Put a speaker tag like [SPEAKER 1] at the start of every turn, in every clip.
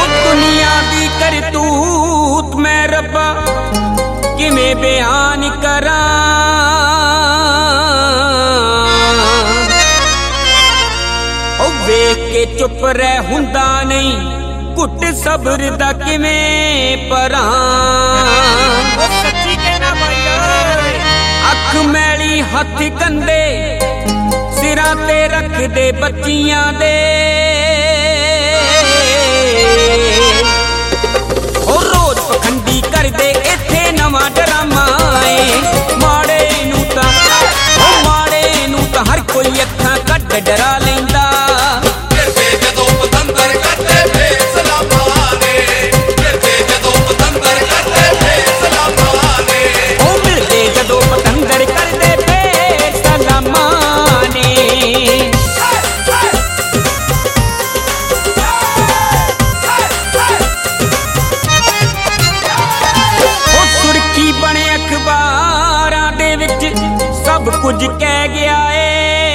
[SPEAKER 1] दुनिया दी करतूत मैं रब्बा किवें बयान करा। वेख के चुप रह हुंदा नहीं घुट सब्र दा किवें परा।
[SPEAKER 2] सच्ची कहना भाई
[SPEAKER 1] अख मैली हथ गंदे सिरां ते रख दे बच्चियां दे। रोज पखंडी कर दे इत्थे नवां ड्रामा माड़े नूं तां हर कोई अखां कट डरा लैंदा। सब कुछ कह गया है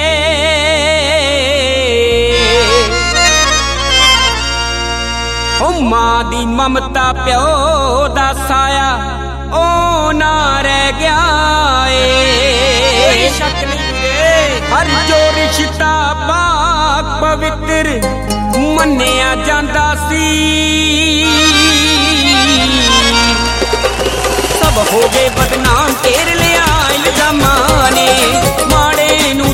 [SPEAKER 1] ओ मां दी ममता प्यो दा साया ओ ना रह गया है। हर जो रिश्ता पाक पवित्र मन्निया जांदा सी सब हो गए बदनाम तेरे लिया इल्जामां ने। माड़े नूं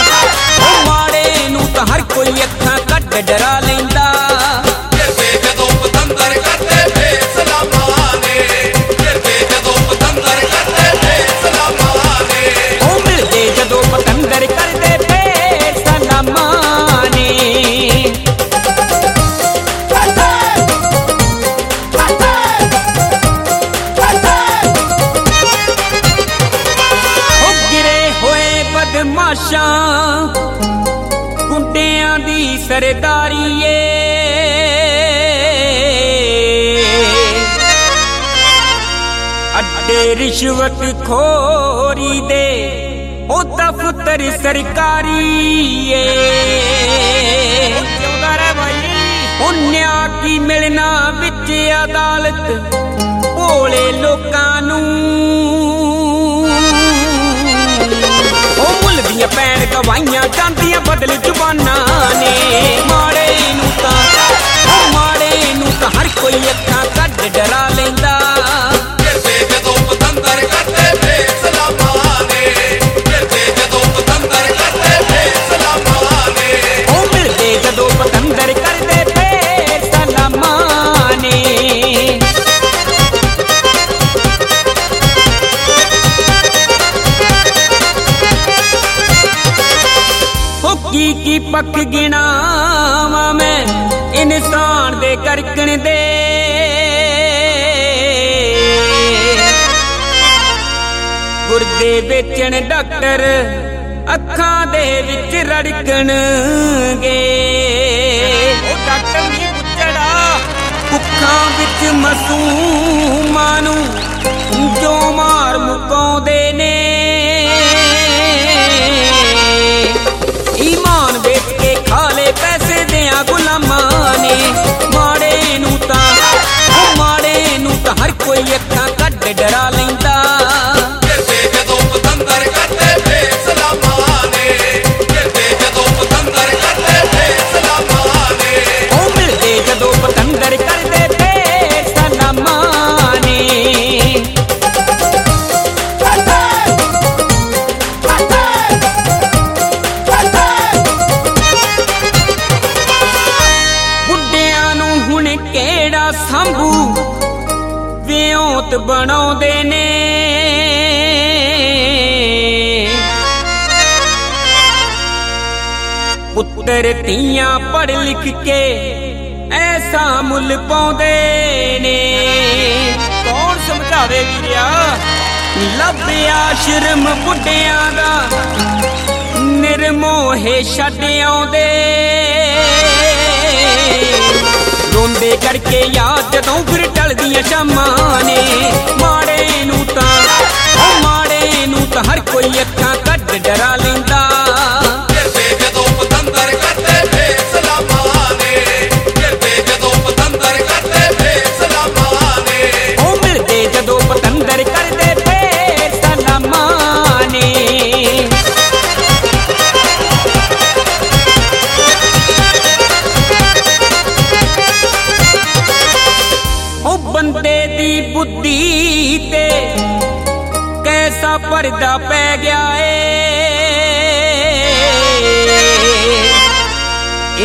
[SPEAKER 1] तां हर कोई अखां कट डरा लैंदा। मिलदे जदों पतंदर करदे फेर सलामां ने। बदमाशां गुंडियां दी सरदारी अड्डे रिश्वत खोरी दे ओ दफ्तर सरकारी उन्या की मिलना विच अदालत भोले लोकां नूं। मुलदियां पैण गवाइयां जांदियां बदल जुबानां ने। माड़े नूं तां हर कोई अखां कट डरा लैंदा। मिलदे जदों पतंदर करदे फेर सलामां ने। की पक गिनावा मैं इंसान दे करकण दे। गुरदे बेचण डॉक्टर अखां दे विच रड़कण गे। डॉक्टर नहीं पुछड़ा भुखां विच मासूमां नूं जो मार मुकाउंदे ने। ईमान बेच के खाले पैसे दियां गुलामां ने। माड़े नूं तां हर कोई अखां कट डरा लैंदा। मिलदे जदों पतंदर करदे फेर सलामां ने। संभू वियोंत बनाउंदे ने। पुत्तर तियां पढ़ लिख के ऐसा मुल पाउंदे ने। कौन समझावे वीरिया लभ्या शर्म बुढ़ियां दा निर्मोहे छड्ड आउंदे। रोंदे करके याद जदों फिर टलदियां शामां ने। माड़े नूं तां हर कोई अखां कट डरा लैंदा।
[SPEAKER 3] जदों पतंदर करदे फेर सलामां ने। जदों पतंदर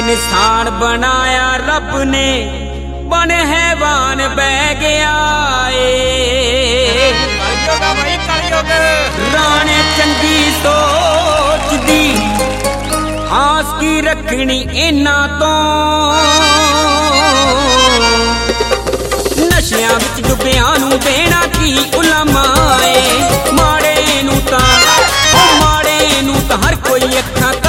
[SPEAKER 1] इंसान बनाया रब ने बन हैवान बह गया राणे चंगी सोच दी आस की रखनी इन्हां तो नशियां विच डुबियां नूं देना की उलमाए माड़े नूं तां हर कोई अखां